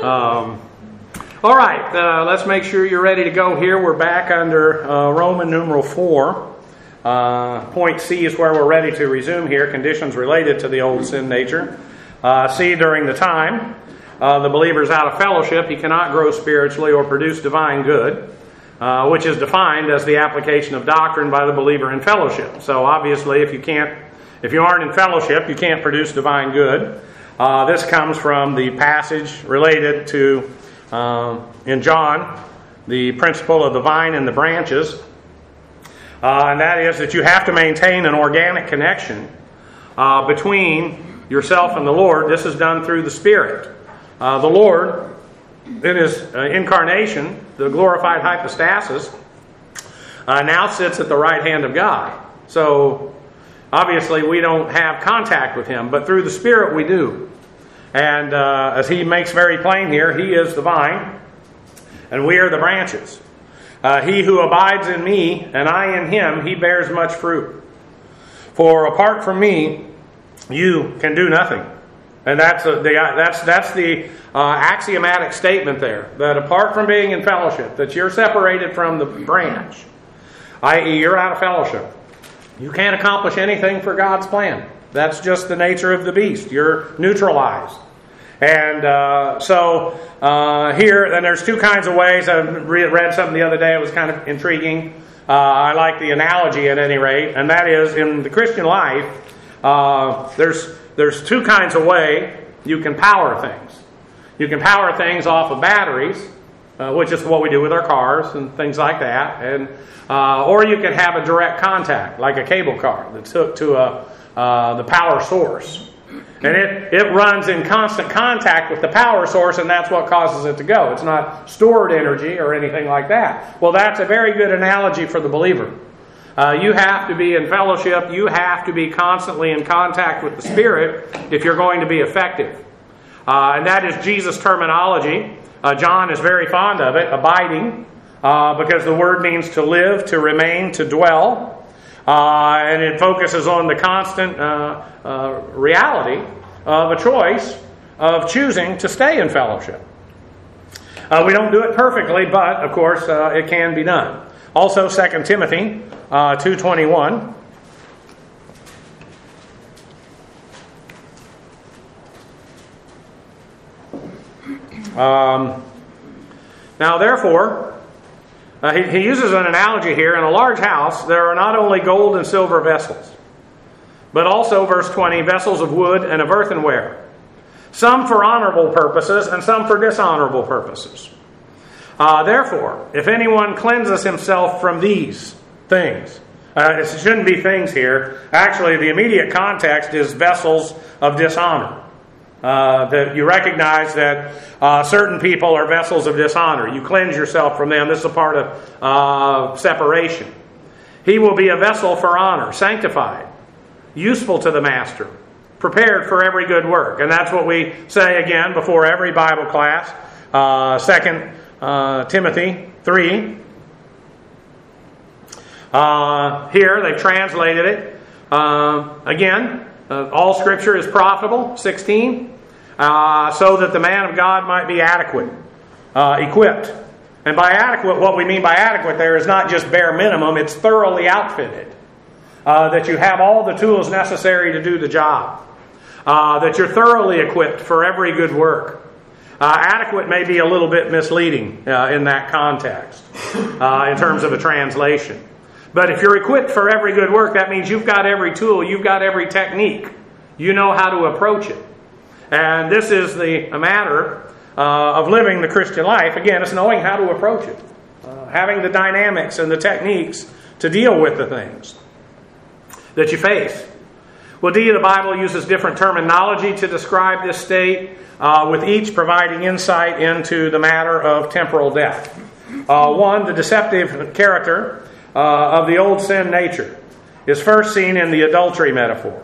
All right, let's make sure you're ready to go here. We're back under Roman numeral 4. Point C is where we're ready to resume here. Conditions related to the old sin nature. C, during the time the believer is out of fellowship, he cannot grow spiritually or produce divine good, which is defined as the application of doctrine by the believer in fellowship. So obviously, if you aren't in fellowship, you can't produce divine good. This comes from the passage related to, in John, the principle of the vine and the branches. And that is that you have to maintain an organic connection between yourself and the Lord. This is done through the Spirit. The Lord, in His incarnation, the glorified hypostasis, now sits at the right hand of God. So, obviously, we don't have contact with Him, but through the Spirit we do. And as He makes very plain here, He is the vine, and we are the branches. He who abides in me, and I in him, he bears much fruit. For apart from me, you can do nothing. And that's the axiomatic statement there. That apart from being in fellowship, that you're separated from the branch, i.e. you're out of fellowship. You can't accomplish anything for God's plan. That's just the nature of the beast. You're neutralized. And here, and there's two kinds of ways. I read something the other day. It was kind of intriguing. I like the analogy at any rate. And that is, in the Christian life, there's two kinds of way you can power things. You can power things off of batteries, which is what we do with our cars and things like that. And or you can have a direct contact, like a cable car that's hooked to the power source. And it runs in constant contact with the power source, and that's what causes it to go. It's not stored energy or anything like that. Well, that's a very good analogy for the believer. You have to be in fellowship. You have to be constantly in contact with the Spirit if you're going to be effective. And that is Jesus' terminology. John is very fond of it, abiding, because the word means to live, to remain, to dwell. And it focuses on the constant reality of a choice of choosing to stay in fellowship. We don't do it perfectly, but of course it can be done. Also, 2 Timothy 2:21. Now, therefore, he uses an analogy here. In a large house, there are not only gold and silver vessels, but also, verse 20, vessels of wood and of earthenware, some for honorable purposes and some for dishonorable purposes. Therefore, if anyone cleanses himself from these things, it shouldn't be things here. Actually, the immediate context is vessels of dishonor. That you recognize that certain people are vessels of dishonor. You cleanse yourself from them. This is a part of separation. He will be a vessel for honor, sanctified, useful to the master, prepared for every good work. And that's what we say again before every Bible class. 2 Timothy 3. Here they've translated it. Again, all Scripture is profitable, 16, so that the man of God might be adequate, equipped. And by adequate, what we mean by adequate there is not just bare minimum, it's thoroughly outfitted. That you have all the tools necessary to do the job. That you're thoroughly equipped for every good work. Adequate may be a little bit misleading in that context, in terms of a translation. But if you're equipped for every good work, that means you've got every tool, you've got every technique. You know how to approach it. And this is a matter of living the Christian life. Again, it's knowing how to approach it. Having the dynamics and the techniques to deal with the things that you face. Well, the Bible uses different terminology to describe this state, with each providing insight into the matter of temporal death. One, the deceptive character of the old sin nature is first seen in the adultery metaphor.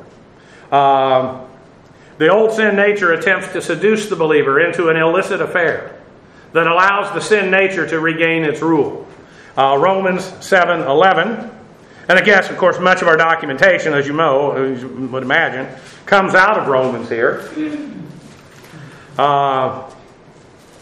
The old sin nature attempts to seduce the believer into an illicit affair that allows the sin nature to regain its rule. Romans 7:11. And I guess, of course, much of our documentation, as you know, as you would imagine, comes out of Romans here.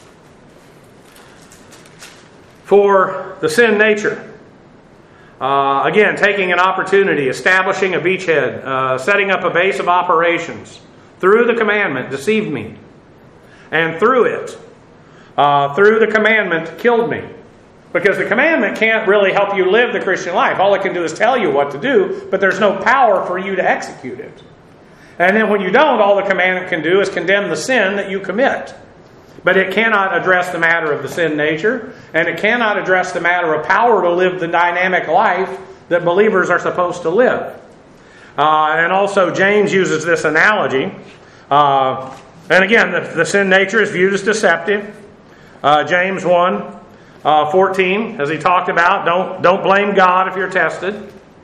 for the sin nature. Again, taking an opportunity, establishing a beachhead, setting up a base of operations. Through the commandment, deceived me. And through it, through the commandment, killed me. Because the commandment can't really help you live the Christian life. All it can do is tell you what to do, but there's no power for you to execute it. And then when you don't, all the commandment can do is condemn the sin that you commit. But it cannot address the matter of the sin nature, and it cannot address the matter of power to live the dynamic life that believers are supposed to live. And also, James uses this analogy. And again, the sin nature is viewed as deceptive. James 1:14, as he talked about, don't blame God if you're tested.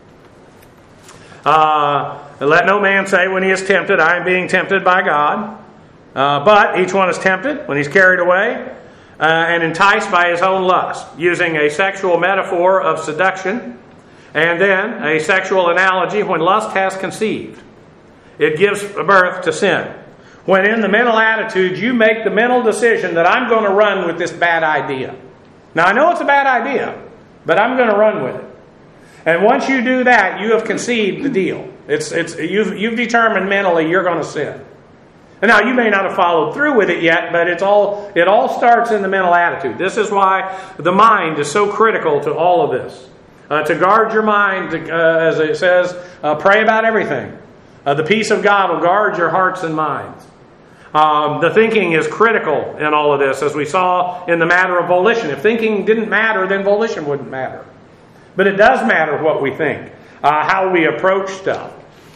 Let no man say when he is tempted, I am being tempted by God. But each one is tempted when he's carried away and enticed by his own lust, using a sexual metaphor of seduction, and then a sexual analogy when lust has conceived. It gives birth to sin. When in the mental attitude you make the mental decision that I'm going to run with this bad idea. Now I know it's a bad idea, but I'm going to run with it. And once you do that, you have conceived the deal. You've determined mentally you're going to sin. And now you may not have followed through with it yet, but it all starts in the mental attitude. This is why the mind is so critical to all of this. To guard your mind, as it says, pray about everything. The peace of God will guard your hearts and minds. The thinking is critical in all of this, as we saw in the matter of volition. If thinking didn't matter, then volition wouldn't matter. But it does matter what we think, how we approach stuff.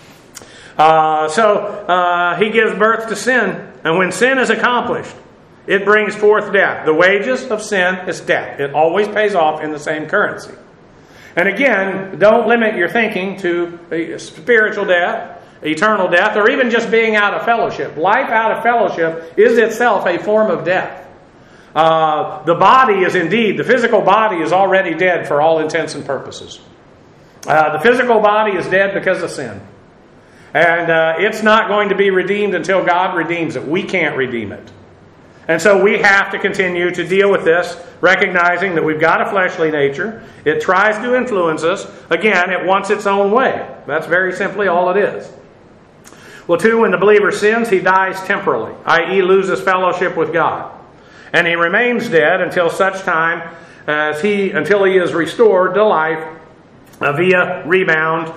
So he gives birth to sin, and when sin is accomplished, it brings forth death. The wages of sin is death. It always pays off in the same currency. And again, don't limit your thinking to spiritual death, eternal death, or even just being out of fellowship. Life out of fellowship is itself a form of death. The body is indeed, the physical body is already dead for all intents and purposes. The physical body is dead because of sin. And it's not going to be redeemed until God redeems it. We can't redeem it. And so we have to continue to deal with this, recognizing that we've got a fleshly nature. It tries to influence us. Again, it wants its own way. That's very simply all it is. Well, 2, when the believer sins, he dies temporally, i.e. loses fellowship with God. And he remains dead until such time until he is restored to life via rebound.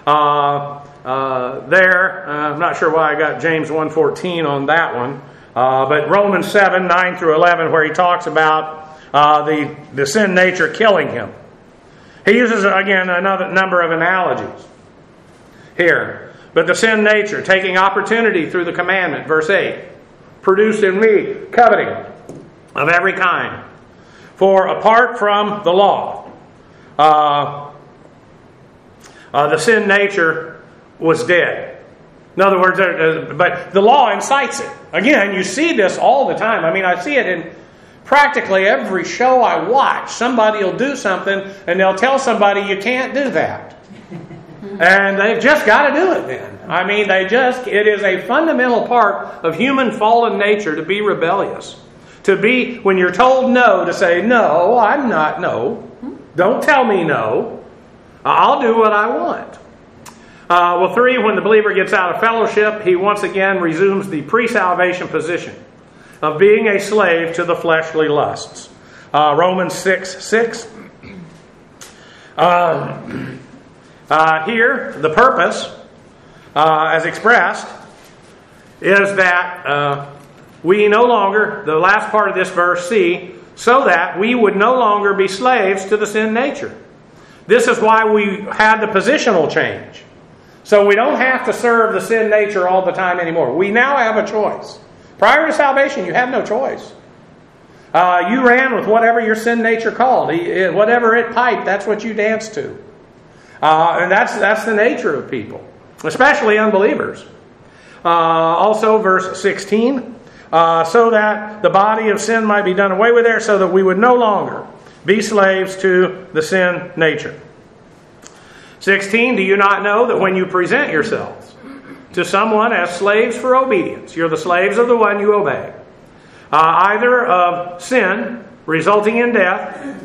I'm not sure why I got James 1:14 on that one. But Romans 7:9 through 11, where he talks about the sin nature killing him. He uses, again, another number of analogies here. But the sin nature, taking opportunity through the commandment, verse 8, produced in me coveting of every kind. For apart from the law, the sin nature was dead. In other words, but the law incites it. Again, you see this all the time. I mean, I see it in practically every show I watch. Somebody will do something and they'll tell somebody you can't do that. And they've just got to do it then. I mean, it is a fundamental part of human fallen nature to be rebellious. To be, when you're told no, to say, no, I'm not, no. Don't tell me no. I'll do what I want. 3, when the believer gets out of fellowship, he once again resumes the pre-salvation position of being a slave to the fleshly lusts. Romans 6:6. Here, the purpose, as expressed, is that we no longer, the last part of this verse, C, so that we would no longer be slaves to the sin nature. This is why we had the positional change. So we don't have to serve the sin nature all the time anymore. We now have a choice. Prior to salvation, you had no choice. You ran with whatever your sin nature called. Whatever it piped, that's what you danced to. And that's the nature of people, especially unbelievers. Also, verse 16, so that the body of sin might be done away with there, so that we would no longer be slaves to the sin nature. 16, do you not know that when you present yourselves to someone as slaves for obedience, you're the slaves of the one you obey, either of sin resulting in death,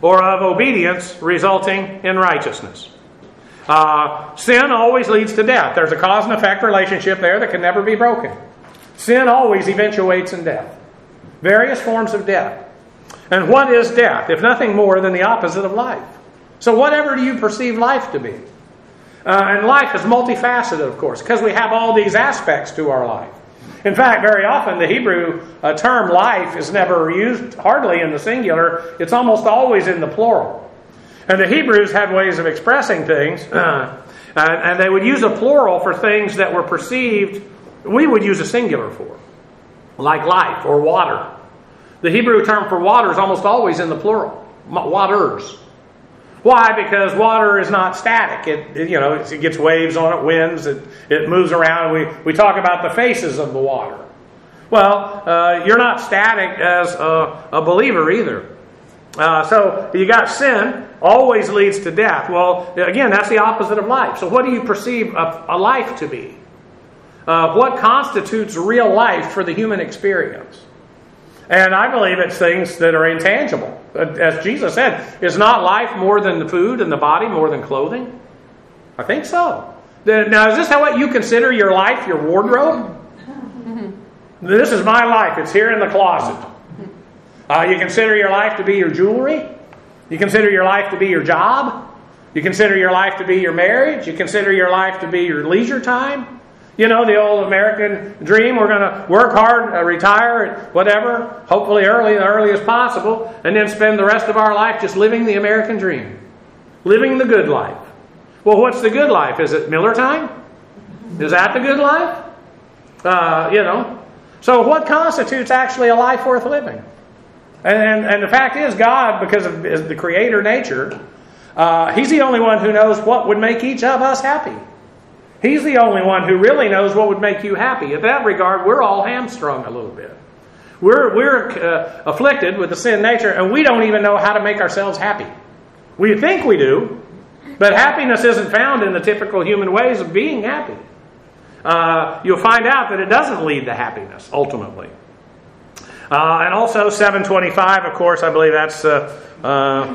or of obedience resulting in righteousness. Sin always leads to death. There's a cause and effect relationship there that can never be broken. Sin always eventuates in death. Various forms of death. And what is death, if nothing more than the opposite of life? So whatever do you perceive life to be? And life is multifaceted, of course, because we have all these aspects to our life. In fact, very often the Hebrew term life is never used hardly in the singular. It's almost always in the plural. And the Hebrews had ways of expressing things, and they would use a plural for things that were perceived, we would use a singular for, like life or water. The Hebrew term for water is almost always in the plural, waters. Why? Because water is not static. It gets waves on it, winds, it moves around. We talk about the faces of the water. Well, you're not static as a believer either. So you got sin, always leads to death. Well, again, that's the opposite of life. So what do you perceive a life to be? What constitutes real life for the human experience? And I believe it's things that are intangible. As Jesus said, is not life more than the food and the body more than clothing? I think so. Now, is this what you consider your life, your wardrobe? This is my life. It's here in the closet. You consider your life to be your jewelry. You consider your life to be your job. You consider your life to be your marriage. You consider your life to be your leisure time. You know, the old American dream, we're going to work hard, retire, whatever, hopefully early as possible, and then spend the rest of our life just living the American dream. Living the good life. Well, what's the good life? Is it Miller time? Is that the good life? So what constitutes actually a life worth living? And the fact is, God, because of the creator nature, He's the only one who knows what would make each of us happy. He's the only one who really knows what would make you happy. In that regard, we're all hamstrung a little bit. We're afflicted with the sin nature, and we don't even know how to make ourselves happy. We think we do, but happiness isn't found in the typical human ways of being happy. You'll find out that it doesn't lead to happiness, ultimately. And also 725, of course, I believe that's, with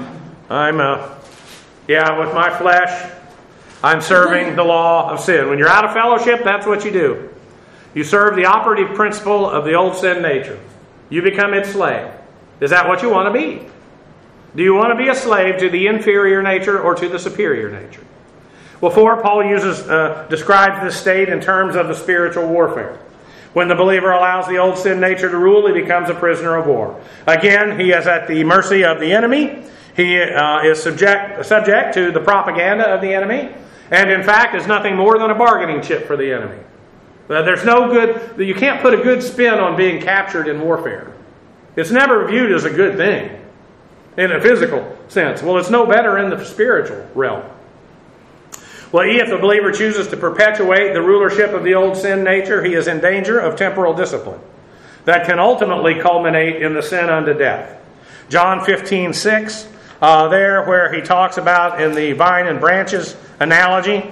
my flesh, I'm serving the law of sin. When you're out of fellowship, that's what you do. You serve the operative principle of the old sin nature. You become its slave. Is that what you want to be? Do you want to be a slave to the inferior nature or to the superior nature? Well, Paul describes this state in terms of the spiritual warfare. When the believer allows the old sin nature to rule, he becomes a prisoner of war. Again, he is at the mercy of the enemy. He is subject to the propaganda of the enemy. And in fact, is nothing more than a bargaining chip for the enemy. There's no good, you can't put a good spin on being captured in warfare. It's never viewed as a good thing in a physical sense. Well, it's no better in the spiritual realm. Well, if the believer chooses to perpetuate the rulership of the old sin nature, he is in danger of temporal discipline that can ultimately culminate in the sin unto death. John 15:6, there where he talks about in the vine and branches analogy,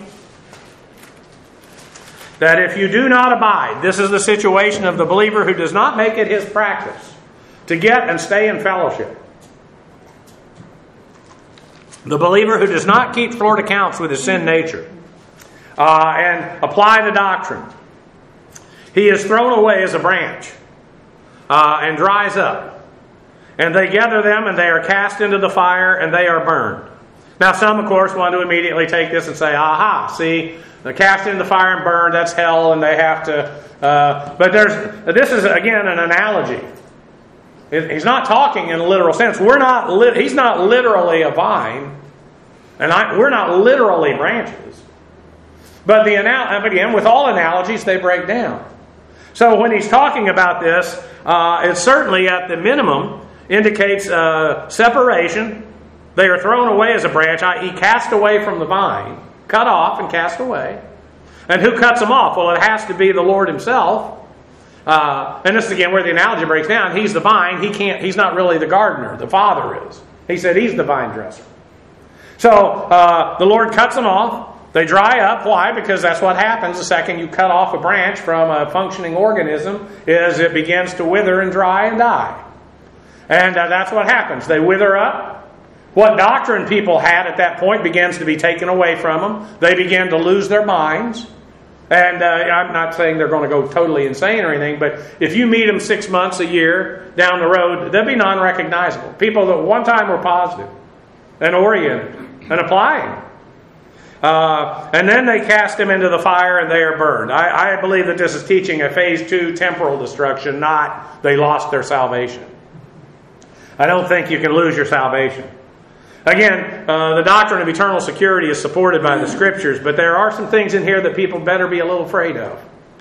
that if you do not abide, this is the situation of the believer who does not make it his practice to get and stay in fellowship. The believer who does not keep short accounts with his sin nature and apply the doctrine, he is thrown away as a branch and dries up. And they gather them and they are cast into the fire and they are burned. Now some, of course, want to immediately take this and say, aha, see, they're cast into the fire and burned, that's hell, and they have to... but this is, again, an analogy. He's not talking in a literal sense. He's not literally a vine, and we're not literally branches. But again, with all analogies, they break down. So when he's talking about this, it certainly, at the minimum, indicates separation. They are thrown away as a branch, i.e. cast away from the vine, cut off and cast away. And who cuts them off? Well, it has to be the Lord Himself. And this is again where the analogy breaks down. He's the vine. He's not really the gardener. The Father is. He said He's the vine dresser. So the Lord cuts them off. They dry up. Why? Because that's what happens the second you cut off a branch from a functioning organism, is it begins to wither and dry and die. And that's what happens. They wither up. What doctrine people had at that point begins to be taken away from them. They begin to lose their minds. And I'm not saying they're going to go totally insane or anything, but if you meet them 6 months, a year down the road, they'll be non-recognizable. People that one time were positive and oriented and applying. And then they cast them into the fire and they are burned. I believe that this is teaching a phase 2 temporal destruction, not they lost their salvation. I don't think you can lose your salvation. Again, the doctrine of eternal security is supported by the Scriptures, but there are some things in here that people better be a little afraid of.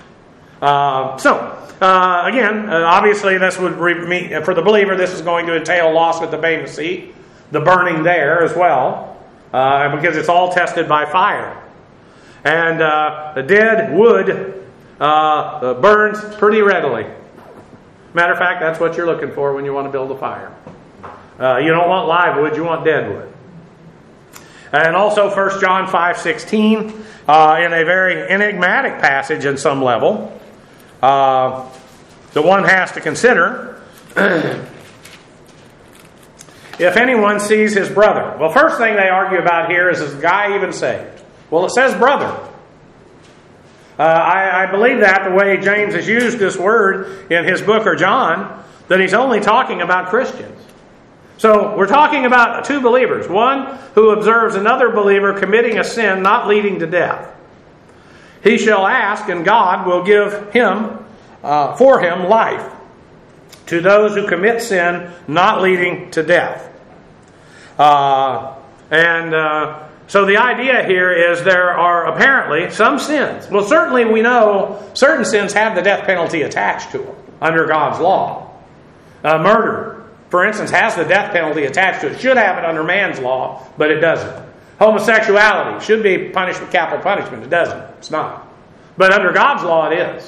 Again, obviously this would for the believer, this is going to entail loss at the Bema seat, the burning there as well, because it's all tested by fire. And the dead wood burns pretty readily. Matter of fact, that's what you're looking for when you want to build a fire. You don't want live wood, you want dead wood. And also 1 John 5:16, in a very enigmatic passage in some level, that one has to consider. If anyone sees his brother. Well, first thing they argue about here is the guy even saved? Well, it says brother. I believe that the way James has used this word in his book, or John, that he's only talking about Christians. So we're talking about two believers. One who observes another believer committing a sin not leading to death. He shall ask, and God will give him for him life to those who commit sin not leading to death. So the idea here is there are apparently some sins. Well, certainly we know certain sins have the death penalty attached to them under God's law. Murder, for instance, has the death penalty attached to it. It should have it under man's law, but it doesn't. Homosexuality should be punished with capital punishment. It doesn't. It's not. But under God's law, it is.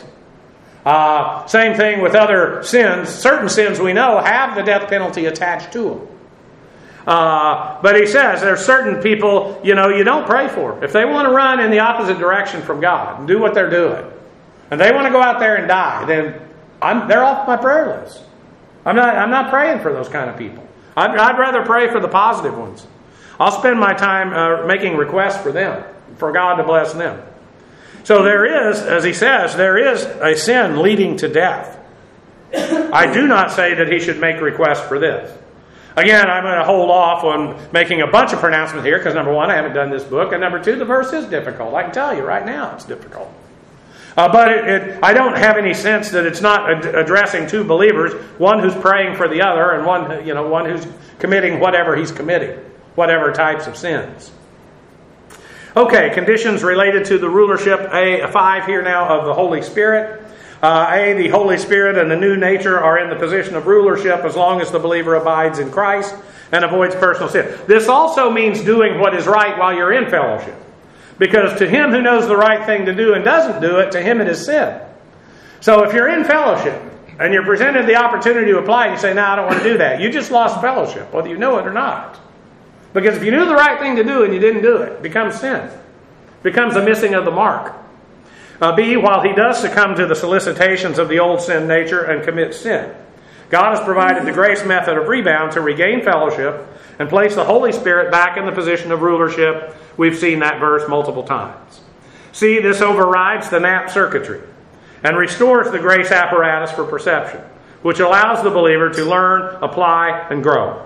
Same thing with other sins. Certain sins we know have the death penalty attached to them. But he says there's certain people, you don't pray for. If they want to run in the opposite direction from God and do what they're doing, and they want to go out there and die, then they're off my prayer list. I'm not praying for those kind of people. I'd rather pray for the positive ones. I'll spend my time making requests for them, for God to bless them. So there is, as he says, there is a sin leading to death. I do not say that he should make requests for this. Again, I'm going to hold off on making a bunch of pronouncements here because, number one, I haven't done this book, and number two, the verse is difficult. I can tell you right now it's difficult. But I don't have any sense that it's not addressing two believers, one who's praying for the other, and one who's committing whatever he's committing, whatever types of sins. Okay, conditions related to the rulership, five here now, of the Holy Spirit. The Holy Spirit and the new nature are in the position of rulership as long as the believer abides in Christ and avoids personal sin. This also means doing what is right while you're in fellowship. Because to him who knows the right thing to do and doesn't do it, to him it is sin. So if you're in fellowship and you're presented the opportunity to apply and you say, no, I don't want to do that, you just lost fellowship, whether you know it or not. Because if you knew the right thing to do and you didn't do it, it becomes sin. It becomes a missing of the mark. B, while he does succumb to the solicitations of the old sin nature and commit sin, God has provided the grace method of rebound to regain fellowship and place the Holy Spirit back in the position of rulership. We've seen that verse multiple times. C, this overrides the Knapp circuitry and restores the grace apparatus for perception, which allows the believer to learn, apply, and grow.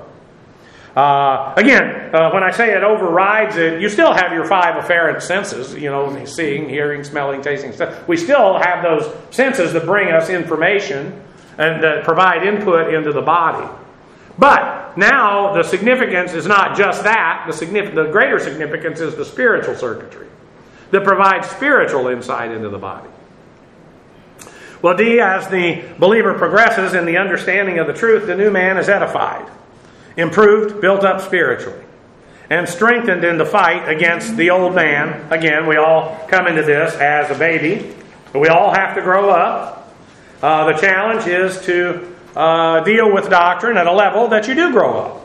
When I say it overrides it, you still have your five afferent senses, seeing, hearing, smelling, tasting, stuff. We still have those senses that bring us information and that provide input into the body. But now the significance is not just that. The greater significance is the spiritual circuitry that provides spiritual insight into the body. Well, D, as the believer progresses in the understanding of the truth, the new man is edified, improved, built up spiritually, and strengthened in the fight against the old man. Again, we all come into this as a baby. We all have to grow up. The challenge is to deal with doctrine at a level that you do grow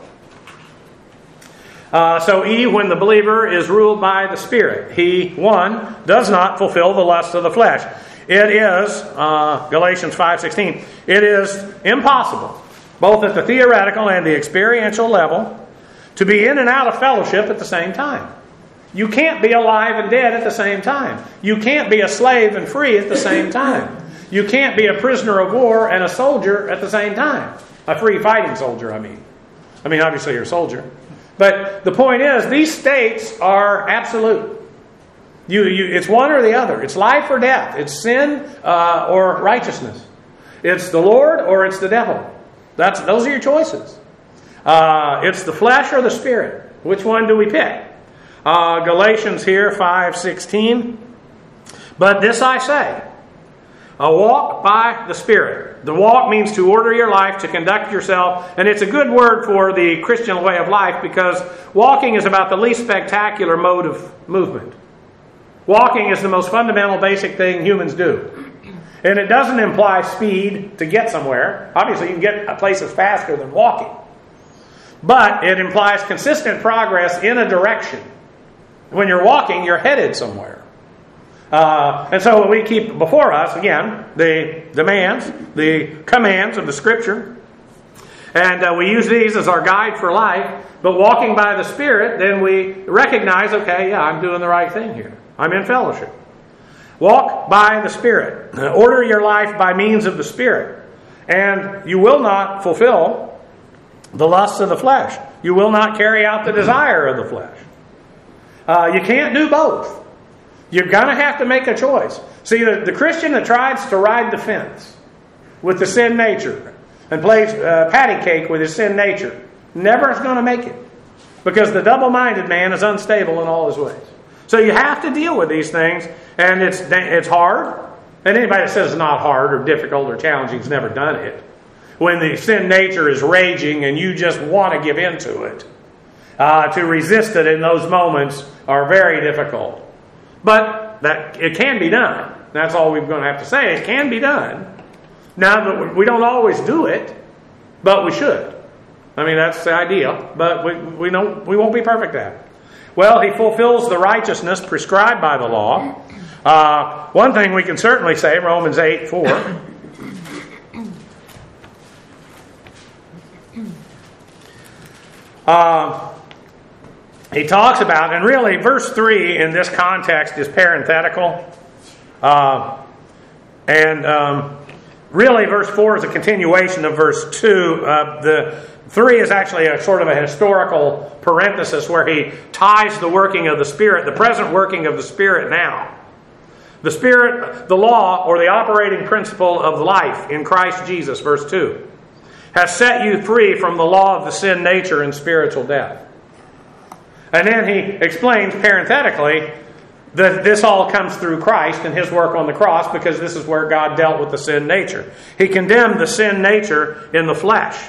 up. So E, when the believer is ruled by the Spirit, he, 1, does not fulfill the lust of the flesh. It is, Galatians 5:16, it is impossible, both at the theoretical and the experiential level, to be in and out of fellowship at the same time. You can't be alive and dead at the same time. You can't be a slave and free at the same time. You can't be a prisoner of war and a soldier at the same time. A free fighting soldier, I mean. Obviously you're a soldier. But the point is, these states are absolute. It's one or the other. It's life or death. It's sin or righteousness. It's the Lord or it's the devil. Those are your choices. It's the flesh or the spirit. Which one do we pick? Galatians here, 5:16. But this I say, walk by the Spirit. The walk means to order your life, to conduct yourself. And it's a good word for the Christian way of life, because walking is about the least spectacular mode of movement. Walking is the most fundamental, basic thing humans do. And it doesn't imply speed to get somewhere. Obviously, you can get places faster than walking. But it implies consistent progress in a direction. When you're walking, you're headed somewhere. And so we keep before us, again, the demands, the commands of the Scripture. And we use these as our guide for life. But walking by the Spirit, then we recognize, okay, yeah, I'm doing the right thing here. I'm in fellowship. Walk by the Spirit. Order your life by means of the Spirit. And you will not fulfill the lusts of the flesh. You will not carry out the desire of the flesh. You can't do both. You're going to have to make a choice. See, the Christian that tries to ride the fence with the sin nature and plays patty cake with his sin nature never is going to make it. Because the double-minded man is unstable in all his ways. So you have to deal with these things, and it's hard. And anybody that says it's not hard or difficult or challenging has never done it. When the sin nature is raging and you just want to give in to it, to resist it in those moments are very difficult. But it can be done. That's all we're going to have to say. It can be done. Now, we don't always do it, but we should. That's the idea. But we won't be perfect at it. Well, he fulfills the righteousness prescribed by the law. One thing we can certainly say, Romans 8:4. He talks about, and really verse 3 in this context is parenthetical. Really verse 4 is a continuation of verse 2. The 3 is actually a sort of a historical parenthesis where he ties the working of the Spirit, the present working of the Spirit now. The Spirit, the law, or the operating principle of life in Christ Jesus, verse 2, has set you free from the law of the sin nature and spiritual death. And then he explains parenthetically that this all comes through Christ and His work on the cross, because this is where God dealt with the sin nature. He condemned the sin nature in the flesh.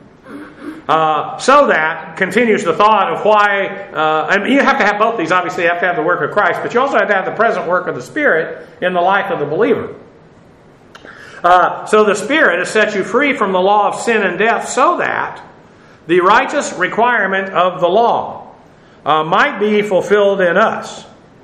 So that continues the thought of why, you have to have both these. Obviously, you have to have the work of Christ, but you also have to have the present work of the Spirit in the life of the believer. So the Spirit has set you free from the law of sin and death, so that the righteous requirement of the law might be fulfilled in us.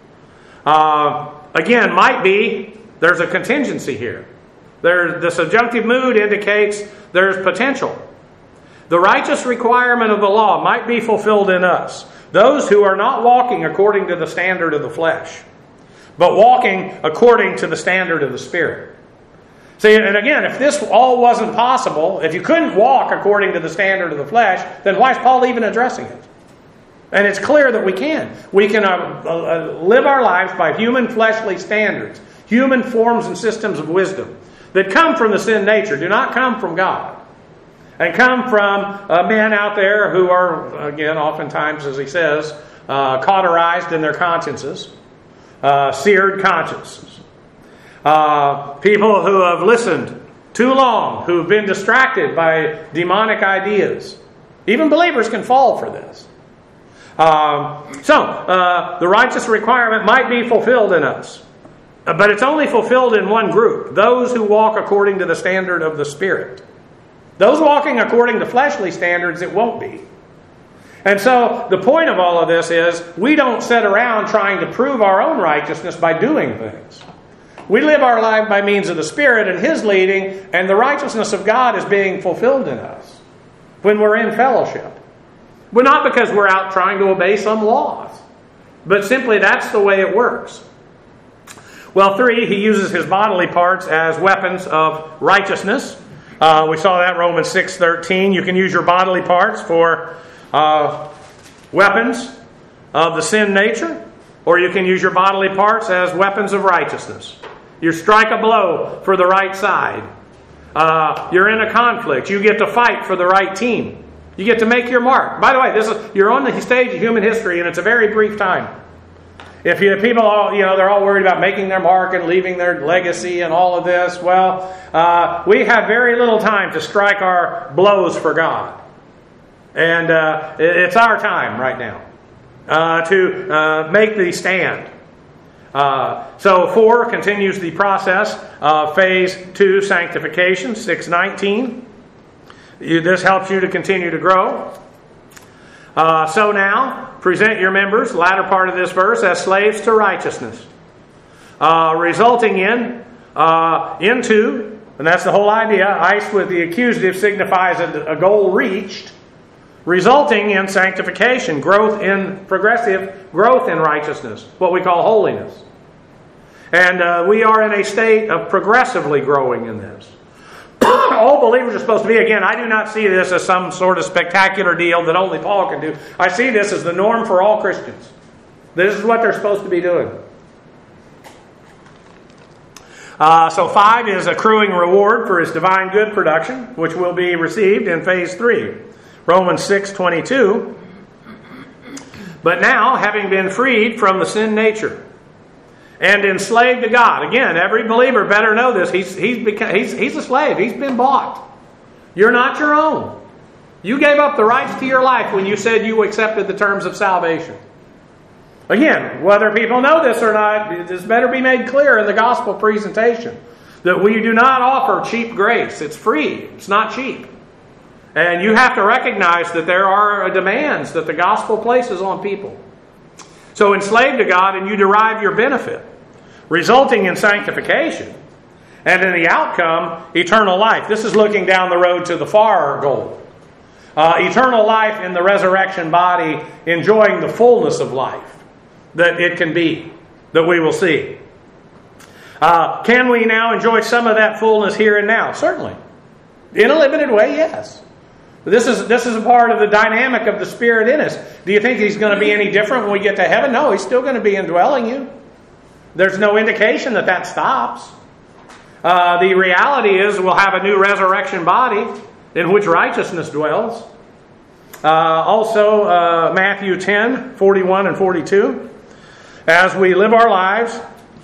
Again, might be, there's a contingency here. The subjunctive mood indicates there's potential. The righteous requirement of the law might be fulfilled in us, those who are not walking according to the standard of the flesh, but walking according to the standard of the Spirit. See, and again, if this all wasn't possible, if you couldn't walk according to the standard of the flesh, then why is Paul even addressing it? And it's clear that we can. We can live our lives by human fleshly standards, human forms and systems of wisdom that come from the sin nature, do not come from God. And come from men out there who are, again, oftentimes, as he says, cauterized in their consciences, seared consciences. People who have listened too long, who have been distracted by demonic ideas. Even believers can fall for this. The righteous requirement might be fulfilled in us. But it's only fulfilled in one group, those who walk according to the standard of the Spirit. Those walking according to fleshly standards, it won't be. And so the point of all of this is we don't sit around trying to prove our own righteousness by doing things. We live our life by means of the Spirit and His leading, and the righteousness of God is being fulfilled in us when we're in fellowship. Well, not because we're out trying to obey some laws, but simply that's the way it works. Well, 3, he uses his bodily parts as weapons of righteousness. We saw that Romans 6:13. You can use your bodily parts for weapons of the sin nature, or you can use your bodily parts as weapons of righteousness. You strike a blow for the right side. You're in a conflict. You get to fight for the right team. You get to make your mark. By the way, you're on the stage of human history, and it's a very brief time. If people, they're all worried about making their mark and leaving their legacy and all of this. Well, we have very little time to strike our blows for God. And it's our time right now to make the stand. So 4 continues the process of phase 2 sanctification, 6:19. This helps you to continue to grow. So now, present your members, latter part of this verse, as slaves to righteousness, resulting into, and that's the whole idea, ice with the accusative signifies a goal reached, resulting in sanctification, progressive growth in righteousness, what we call holiness. And we are in a state of progressively growing in this. All believers are supposed to be. Again, I do not see this as some sort of spectacular deal that only Paul can do. I see this as the norm for all Christians. This is what they're supposed to be doing. So 5 is accruing reward for his divine good production, which will be received in phase 3. Romans 6:22. But now, having been freed from the sin nature and enslaved to God. Again, every believer better know this. He's a slave. He's been bought. You're not your own. You gave up the rights to your life when you said you accepted the terms of salvation. Again, whether people know this or not, this better be made clear in the gospel presentation. That we do not offer cheap grace. It's free. It's not cheap. And you have to recognize that there are demands that the gospel places on people. So enslaved to God, and you derive your benefit, resulting in sanctification, and in the outcome, eternal life. This is looking down the road to the far goal. Eternal life in the resurrection body, enjoying the fullness of life that it can be, that we will see. Can we now enjoy some of that fullness here and now? Certainly. In a limited way, yes. This is a part of the dynamic of the Spirit in us. Do you think He's going to be any different when we get to heaven? No, He's still going to be indwelling you. There's no indication that stops. The reality is we'll have a new resurrection body in which righteousness dwells. Also, Matthew 10, 41 and 42. As we live our lives,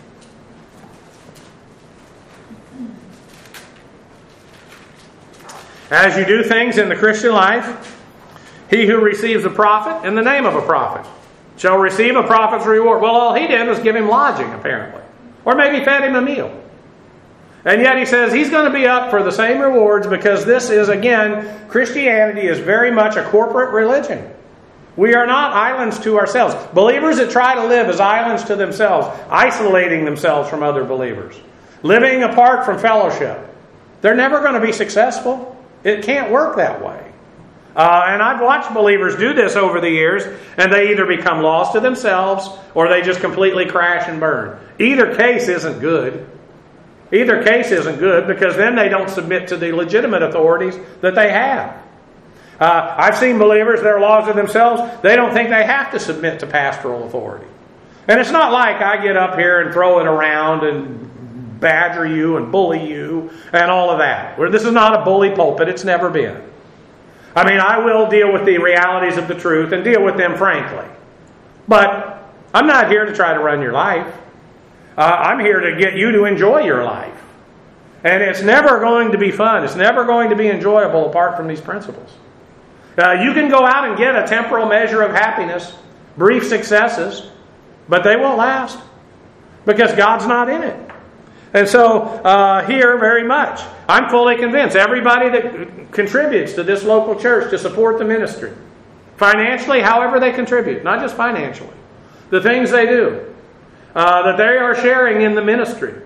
as you do things in the Christian life, he who receives a prophet in the name of a prophet shall receive a prophet's reward. Well, all he did was give him lodging, apparently. Or maybe fed him a meal. And yet he says he's going to be up for the same rewards because this is, again, Christianity is very much a corporate religion. We are not islands to ourselves. Believers that try to live as islands to themselves, isolating themselves from other believers, living apart from fellowship, they're never going to be successful. It can't work that way. And I've watched believers do this over the years, and they either become lost to themselves or they just completely crash and burn. Either case isn't good. Either case isn't good because then they don't submit to the legitimate authorities that they have. I've seen believers, they're laws of themselves, they don't think they have to submit to pastoral authority. And it's not like I get up here and throw it around and badger you and bully you and all of that. This is not a bully pulpit. It's never been. I mean, I will deal with the realities of the truth and deal with them frankly. But I'm not here to try to run your life. I'm here to get you to enjoy your life. And it's never going to be fun. It's never going to be enjoyable apart from these principles. You can go out and get a temporal measure of happiness, brief successes, but they won't last because God's not in it. And so here, very much, I'm fully convinced everybody that contributes to this local church to support the ministry, financially, however they contribute, not just financially, the things they do, that they are sharing in the ministry,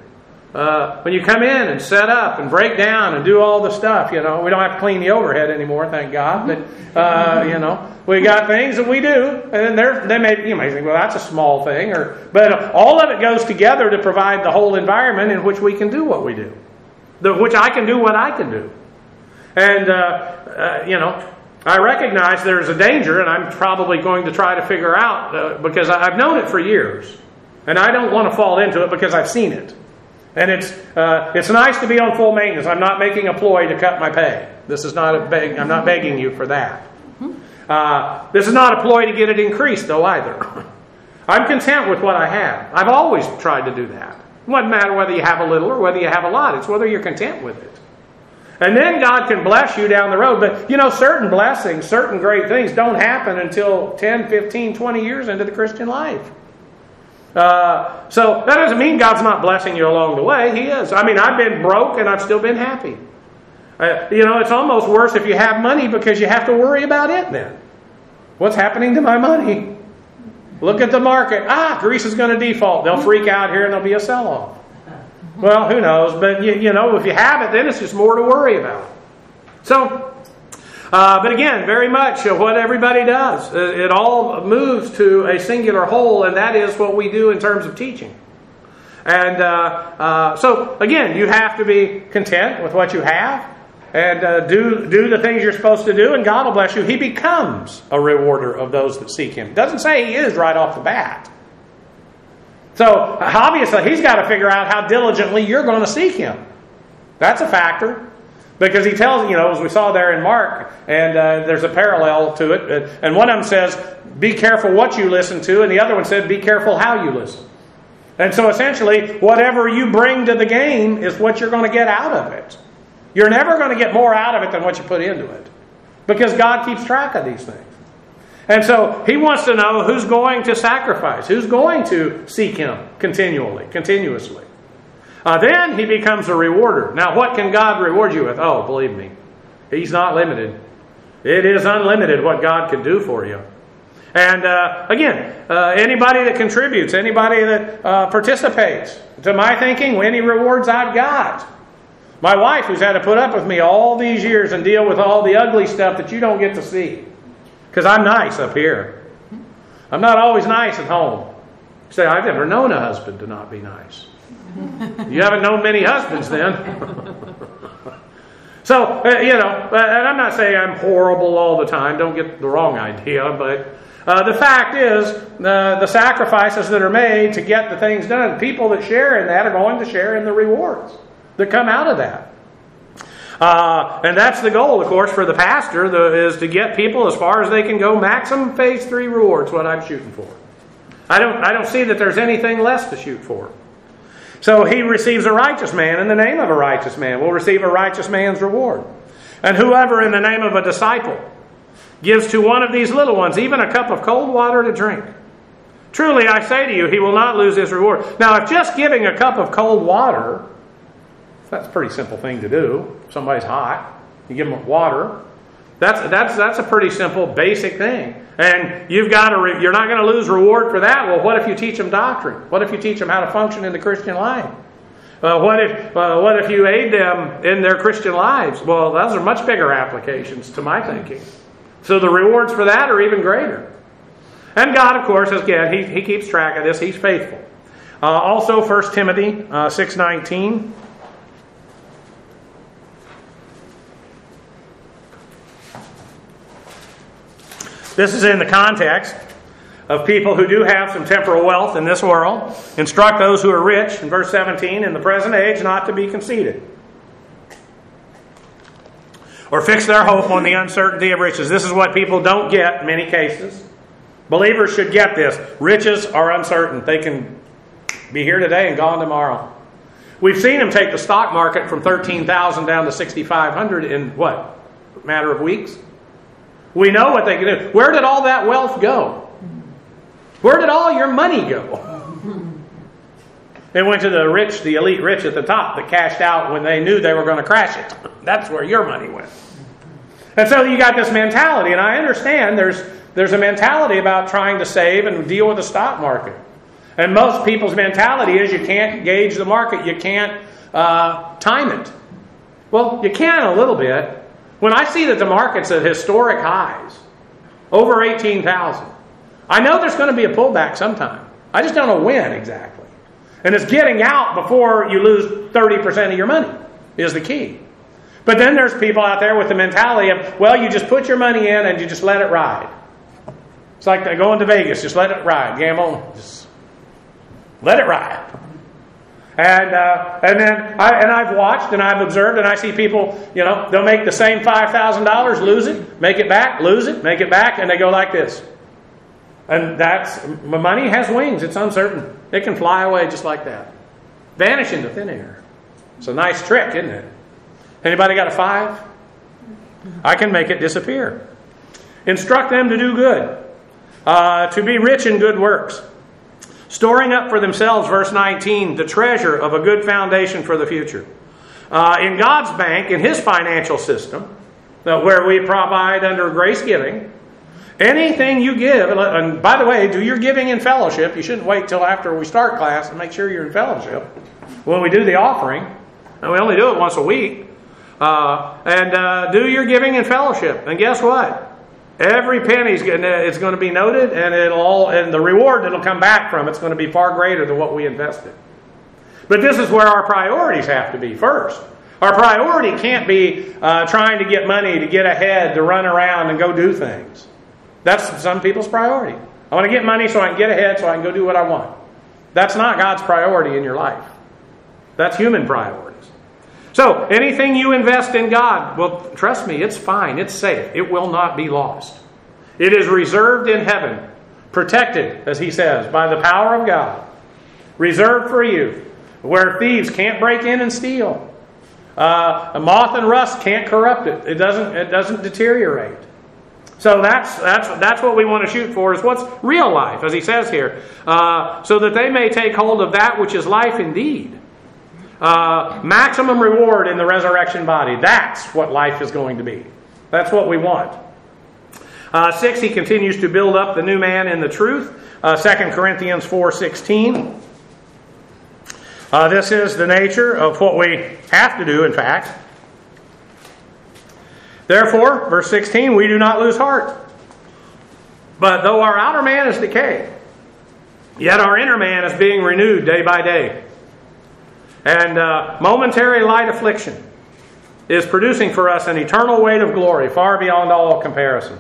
when you come in and set up and break down and do all the stuff, we don't have to clean the overhead anymore, thank God. But we got things that we do, and you may think, well, that's a small thing, but all of it goes together to provide the whole environment in which we can do what we do, which I can do what I can do, and I recognize there's a danger, and I'm probably going to try to figure out because I've known it for years, and I don't want to fall into it because I've seen it. And it's nice to be on full maintenance. I'm not making a ploy to cut my pay. This is not I'm not begging you for that. This is not a ploy to get it increased, though, either. I'm content with what I have. I've always tried to do that. It doesn't matter whether you have a little or whether you have a lot. It's whether you're content with it. And then God can bless you down the road. But, certain blessings, certain great things don't happen until 10, 15, 20 years into the Christian life. So that doesn't mean God's not blessing you along the way. He is. I've been broke and I've still been happy. It's almost worse if you have money because you have to worry about it then. What's happening to my money? Look at the market. Greece is going to default. They'll freak out here and there'll be a sell-off. Well, who knows? But, if you have it, then it's just more to worry about. So, but again, very much what everybody does. It all moves to a singular whole, and that is what we do in terms of teaching. And so, again, you have to be content with what you have and do the things you're supposed to do, and God will bless you. He becomes a rewarder of those that seek Him. It doesn't say He is right off the bat. So, obviously, He's got to figure out how diligently you're going to seek Him. That's a factor. Because He tells, as we saw there in Mark, and there's a parallel to it. And one of them says, be careful what you listen to, and the other one said, be careful how you listen. And so essentially, whatever you bring to the game is what you're going to get out of it. You're never going to get more out of it than what you put into it. Because God keeps track of these things. And so He wants to know who's going to sacrifice, who's going to seek Him continuously. Then He becomes a rewarder. Now, what can God reward you with? Oh, believe me, He's not limited. It is unlimited what God can do for you. And again, anybody that contributes, anybody that participates, to my thinking, any rewards I've got. My wife, who's had to put up with me all these years and deal with all the ugly stuff that you don't get to see. Because I'm nice up here. I'm not always nice at home. You say, I've never known a husband to not be nice. You haven't known many husbands then. So, and I'm not saying I'm horrible all the time. Don't get the wrong idea. But the fact is, the sacrifices that are made to get the things done, people that share in that are going to share in the rewards that come out of that. And that's the goal, of course, for the pastor, is to get people as far as they can go. Maximum phase 3 rewards, what I'm shooting for. I don't see that there's anything less to shoot for. So he receives a righteous man in the name of a righteous man will receive a righteous man's reward. And whoever in the name of a disciple gives to one of these little ones even a cup of cold water to drink, truly I say to you, he will not lose his reward. Now, if just giving a cup of cold water, that's a pretty simple thing to do. If somebody's hot, you give them water. That's a pretty simple, basic thing. And you're not going to lose reward for that. Well, what if you teach them doctrine? What if you teach them how to function in the Christian life? What if you aid them in their Christian lives? Well, those are much bigger applications to my thinking. So the rewards for that are even greater. And God, of course, again, He keeps track of this. He's faithful. Also, 1 Timothy 6:19. This is in the context of people who do have some temporal wealth in this world. Instruct those who are rich, in verse 17, in the present age not to be conceited, or fix their hope on the uncertainty of riches. This is what people don't get in many cases. Believers should get this. Riches are uncertain. They can be here today and gone tomorrow. We've seen them take the stock market from 13,000 down to 6,500 in what? A matter of weeks? We know what they can do. Where did all that wealth go? Where did all your money go? It went to the rich, the elite rich at the top that cashed out when they knew they were going to crash it. That's where your money went. And so you got this mentality, and I understand there's a mentality about trying to save and deal with the stock market. And most people's mentality is you can't gauge the market. You can't time it. Well, you can a little bit. When I see that the market's at historic highs, over 18,000, I know there's going to be a pullback sometime. I just don't know when exactly. And it's getting out before you lose 30% of your money is the key. But then there's people out there with the mentality of, well, you just put your money in and you just let it ride. It's like going to Vegas, just let it ride. Gamble, just let it ride. And then I've watched and I've observed and I see people, they'll make the same $5,000, lose it, make it back, lose it, make it back, and they go like this. And money has wings. It's uncertain. It can fly away just like that. Vanish into thin air. It's a nice trick, isn't it? Anybody got a 5? I can make it disappear. Instruct them to do good. To be rich in good works. Storing up for themselves, verse 19, the treasure of a good foundation for the future. In God's bank, in His financial system, where we provide under grace giving, anything you give, and by the way, do your giving in fellowship. You shouldn't wait till after we start class and make sure you're in fellowship. When we do the offering, and we only do it once a week, do your giving in fellowship. And guess what? Every penny is going to be noted, and the reward that'll come back from it's going to be far greater than what we invested. But this is where our priorities have to be first. Our priority can't be trying to get money, to get ahead, to run around and go do things. That's some people's priority. I want to get money so I can get ahead, so I can go do what I want. That's not God's priority in your life. That's human priorities. So, anything you invest in God, well, trust me, it's fine. It's safe. It will not be lost. It is reserved in heaven, protected, as He says, by the power of God. Reserved for you, where thieves can't break in and steal. A moth and rust can't corrupt it. It doesn't deteriorate. So that's what we want to shoot for, is what's real life, as he says here. So that they may take hold of that which is life indeed. Maximum reward in the resurrection body. That's what life is going to be. That's what we want. 6, he continues to build up the new man in the truth. 2 Corinthians 4:16. This is the nature of what we have to do, in fact. Therefore, verse 16, we do not lose heart. But though our outer man is decaying, yet our inner man is being renewed day by day. And momentary light affliction is producing for us an eternal weight of glory far beyond all comparison.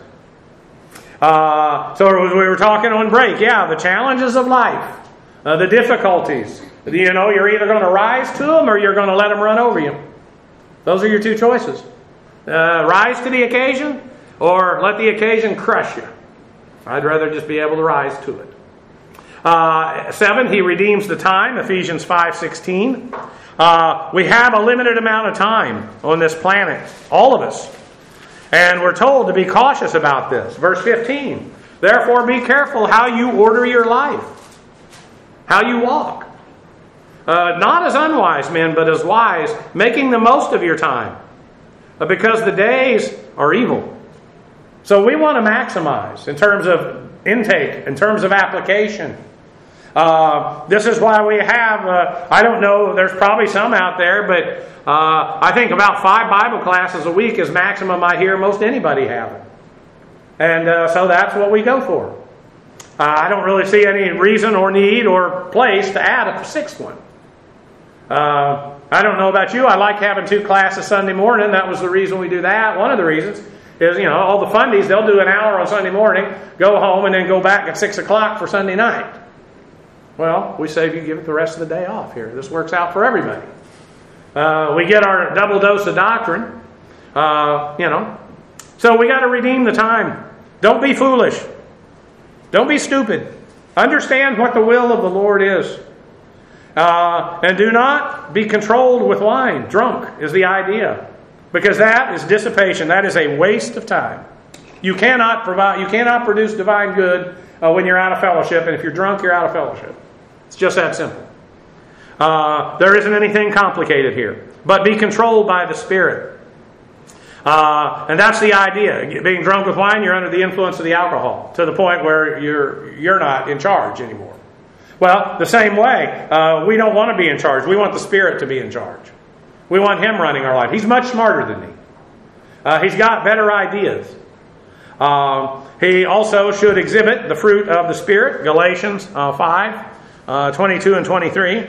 So we were talking on break, the challenges of life, the difficulties. You're either going to rise to them or you're going to let them run over you. Those are your two choices. Rise to the occasion or let the occasion crush you. I'd rather just be able to rise to it. 7, he redeems the time, Ephesians 5:16. We have a limited amount of time on this planet, all of us. And we're told to be cautious about this. Verse 15, therefore be careful how you order your life, how you walk. Not as unwise men, but as wise, making the most of your time, because the days are evil. So we want to maximize in terms of intake, in terms of application. This is why we have, I don't know, there's probably some out there, but I think about 5 Bible classes a week is maximum I hear most anybody having. And so that's what we go for. I don't really see any reason or need or place to add a 6th one. I don't know about you. I like having 2 classes Sunday morning. That was the reason we do that. One of the reasons is, all the fundies, they'll do an hour on Sunday morning, go home, and then go back at 6 o'clock for Sunday night. Well, we say you give it the rest of the day off here. This works out for everybody. We get our double dose of doctrine. So we got to redeem the time. Don't be foolish. Don't be stupid. Understand what the will of the Lord is. And do not be controlled with wine. Drunk is the idea. Because that is dissipation. That is a waste of time. You cannot produce divine good when you're out of fellowship. And if you're drunk, you're out of fellowship. It's just that simple. There isn't anything complicated here. But be controlled by the Spirit. And that's the idea. Being drunk with wine, you're under the influence of the alcohol to the point where you're not in charge anymore. Well, the same way, we don't want to be in charge. We want the Spirit to be in charge. We want Him running our life. He's much smarter than me. He's got better ideas. He also should exhibit the fruit of the Spirit, Galatians 5, 22 and 23.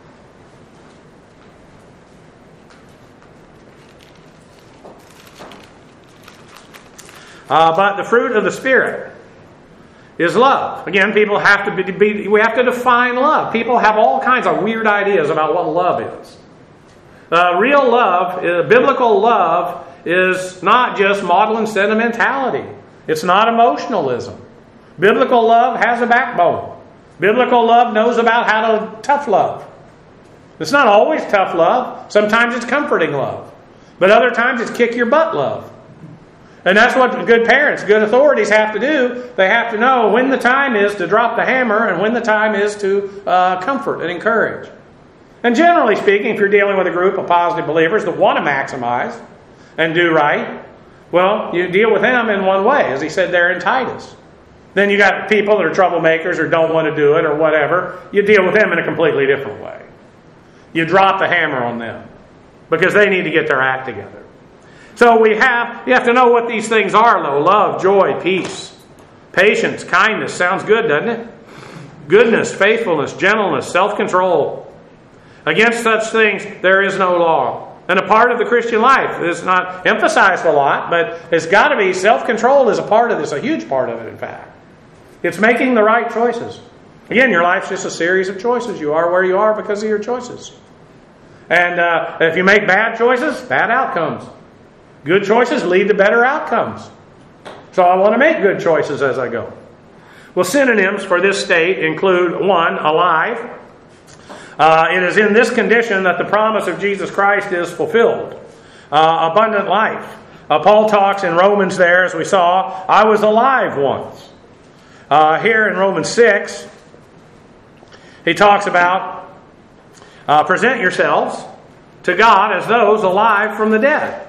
But the fruit of the Spirit is love. Again, people have to we have to define love. People have all kinds of weird ideas about what love is. Real love, biblical love, is not just maudlin sentimentality. It's not emotionalism. Biblical love has a backbone. Biblical love knows about how to tough love. It's not always tough love. Sometimes it's comforting love. But other times it's kick your butt love. And that's what good parents, good authorities have to do. They have to know when the time is to drop the hammer and when the time is to comfort and encourage. And generally speaking, if you're dealing with a group of positive believers that want to maximize and do right, well, you deal with them in one way, as he said there in Titus. Then you got people that are troublemakers or don't want to do it or whatever. You deal with them in a completely different way. You drop the hammer on them because they need to get their act together. So you have to know what these things are, though. Love, joy, peace, patience, kindness. Sounds good, doesn't it? Goodness, faithfulness, gentleness, self-control. Against such things there is no law. And a part of the Christian life is not emphasized a lot, but it's got to be. Self-control is a part of this, a huge part of it, in fact. It's making the right choices. Again, your life's just a series of choices. You are where you are because of your choices. And if you make bad choices, bad outcomes. Good choices lead to better outcomes. So I want to make good choices as I go. Well, synonyms for this state include 1, alive. It is in this condition that the promise of Jesus Christ is fulfilled. Abundant life. Paul talks in Romans there, as we saw, I was alive once. Here in Romans 6, he talks about present yourselves to God as those alive from the dead.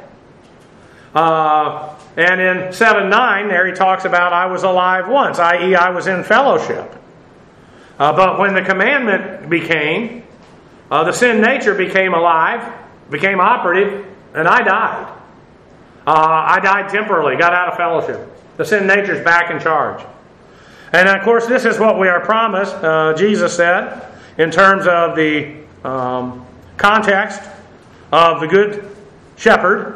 And in 7:9 there he talks about I was alive once, i.e. I was in fellowship. But when the commandment became, the sin nature became alive, became operative, and I died. I died temporarily, got out of fellowship. The sin nature's back in charge. And of course this is what we are promised, Jesus said, in terms of the context of the good shepherd.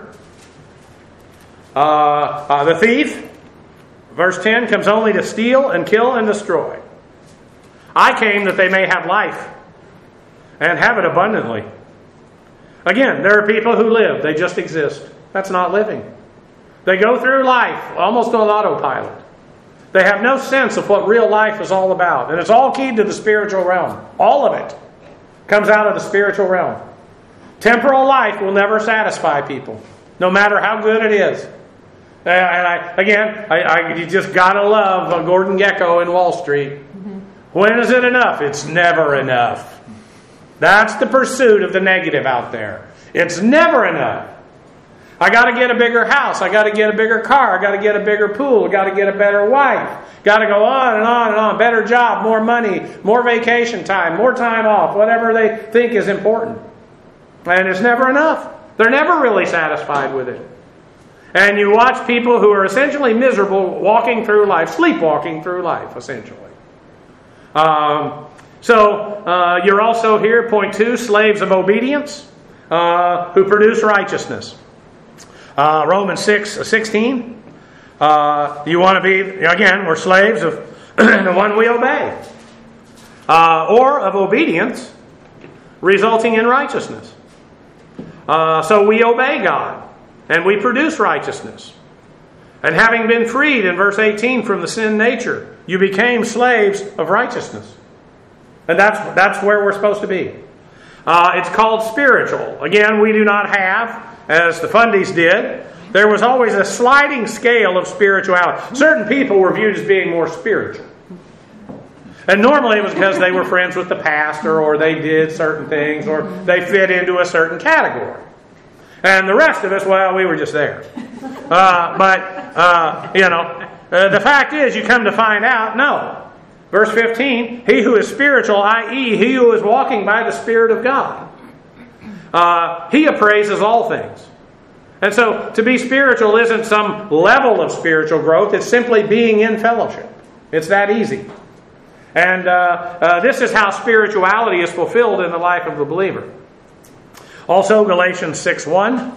The thief, verse 10, comes only to steal and kill and destroy. I came that they may have life and have it abundantly. Again, there are people who live, they just exist. That's not living. They go through life almost on autopilot. They have no sense of what real life is all about. And it's all keyed to the spiritual realm. All of it comes out of the spiritual realm. Temporal life will never satisfy people, no matter how good it is. And you just gotta love Gordon Gekko in Wall Street. Mm-hmm. When is it enough? It's never enough. That's the pursuit of the negative out there. It's never enough. I got to get a bigger house. I got to get a bigger car. I got to get a bigger pool. I got to get a better wife. Got to go on and on and on. Better job, more money, more vacation time, more time off, whatever they think is important. And it's never enough. They're never really satisfied with it. And you watch people who are essentially miserable walking through life, sleepwalking through life, essentially. So you're also here, point 2, slaves of obedience who produce righteousness. Romans 6:16. You want to be, again, we're slaves of the one we obey. Or of obedience resulting in righteousness. So we obey God. And we produce righteousness. And having been freed, in verse 18, from the sin nature, you became slaves of righteousness. And that's where we're supposed to be. It's called spiritual. Again, we do not have, as the Fundys did, there was always a sliding scale of spirituality. Certain people were viewed as being more spiritual. And normally it was because they were friends with the pastor, or they did certain things, or they fit into a certain category. And the rest of us, well, we were just there. The fact is, you come to find out, no. Verse 15, he who is spiritual, i.e., he who is walking by the Spirit of God, he appraises all things. And so to be spiritual isn't some level of spiritual growth. It's simply being in fellowship. It's that easy. And this is how spirituality is fulfilled in the life of the believer. Also, Galatians 6:1.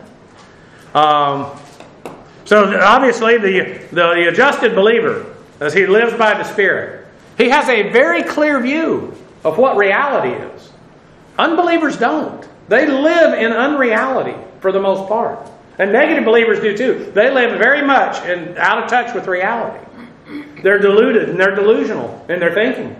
So obviously the adjusted believer, as he lives by the Spirit, he has a very clear view of what reality is. Unbelievers don't. They live in unreality for the most part. And negative believers do too. They live very much out of touch with reality. They're deluded and they're delusional in their thinking.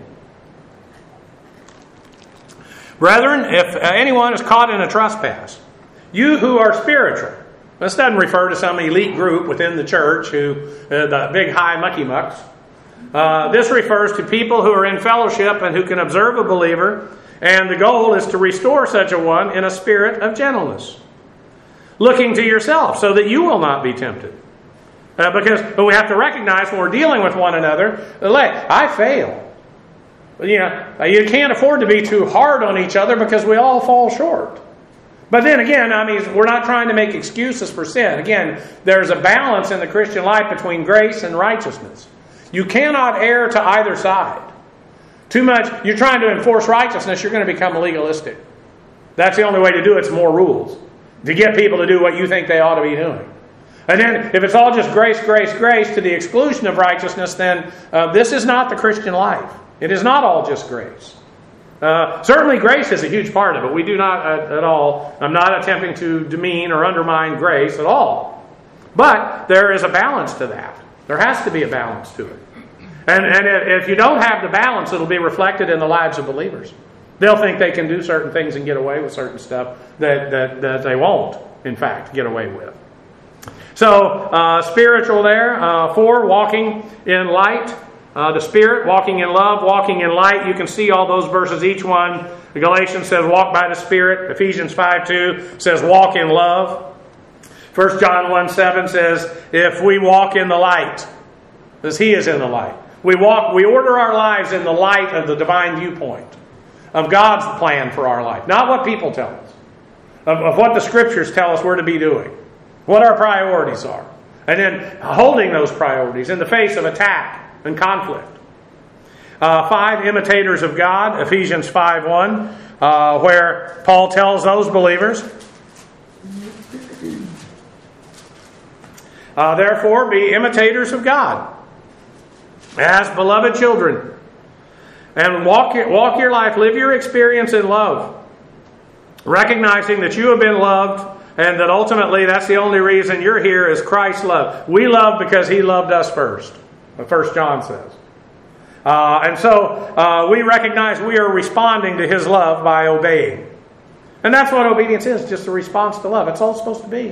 Brethren, if anyone is caught in a trespass, you who are spiritual. This doesn't refer to some elite group within the church, the big high mucky mucks. This refers to people who are in fellowship and who can observe a believer, and the goal is to restore such a one in a spirit of gentleness, looking to yourself so that you will not be tempted. But we have to recognize when we're dealing with one another, I fail. You can't afford to be too hard on each other because we all fall short. But then again, we're not trying to make excuses for sin. Again, there's a balance in the Christian life between grace and righteousness. You cannot err to either side. Too much, you're trying to enforce righteousness, you're going to become legalistic. That's the only way to do it. It's more rules. To get people to do what you think they ought to be doing. And then, if it's all just grace, grace, grace to the exclusion of righteousness, then this is not the Christian life. It is not all just grace. Certainly grace is a huge part of it. We do not at all, I'm not attempting to demean or undermine grace at all. But there is a balance to that. There has to be a balance to it. And if you don't have the balance, it'll be reflected in the lives of believers. They'll think they can do certain things and get away with certain stuff that they won't, in fact, get away with. So, spiritual there. 4, walking in light. The Spirit, walking in love, walking in light. You can see all those verses, each one. Galatians says, walk by the Spirit. Ephesians 5:2 says, walk in love. 1 John 1:7 says, if we walk in the light, as He is in the light. We order our lives in the light of the divine viewpoint, of God's plan for our life. Not what people tell us. Of what the Scriptures tell us we're to be doing. What our priorities are. And then holding those priorities in the face of attack and conflict. 5, imitators of God. Ephesians 5:1, where Paul tells those believers, therefore be imitators of God as beloved children, and walk your life, live your experience in love, recognizing that you have been loved, and that ultimately that's the only reason you're here is Christ's love. We love because He loved us first, 1 John says. And so we recognize we are responding to His love by obeying. And that's what obedience is, just a response to love. It's all it's supposed to be.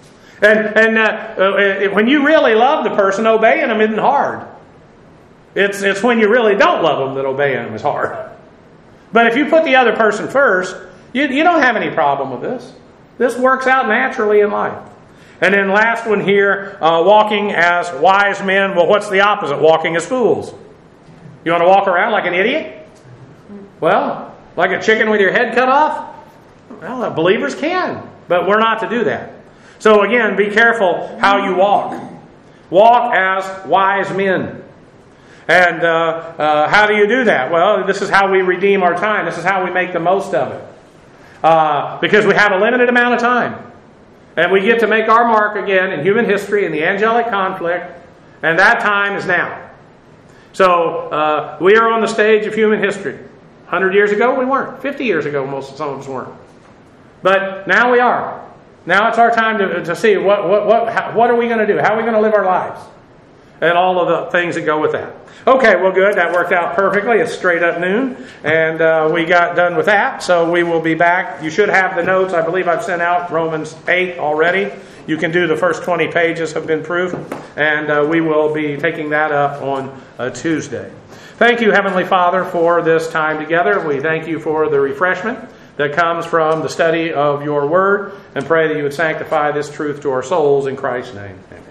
And when you really love the person, obeying them isn't hard. It's when you really don't love them that obeying them is hard. But if you put the other person first, you don't have any problem with this. This works out naturally in life. And then last one here, walking as wise men. Well, what's the opposite? Walking as fools. You want to walk around like an idiot? Well, like a chicken with your head cut off? Well, believers can, but we're not to do that. So again, be careful how you walk. Walk as wise men. And how do you do that? Well, this is how we redeem our time. This is how we make the most of it. Because we have a limited amount of time. And we get to make our mark again in human history, in the angelic conflict. And that time is now. So we are on the stage of human history. 100 years ago, we weren't. 50 years ago, some of us weren't. But now we are. Now it's our time to see what are we going to do? How are we going to live our lives? And all of the things that go with that. Okay, well good. That worked out perfectly. It's straight up noon. And we got done with that. So we will be back. You should have the notes. I believe I've sent out Romans 8 already. You can do the first 20 pages have been proofed. And we will be taking that up on Tuesday. Thank you, Heavenly Father, for this time together. We thank you for the refreshment that comes from the study of your word. And pray that you would sanctify this truth to our souls in Christ's name. Amen.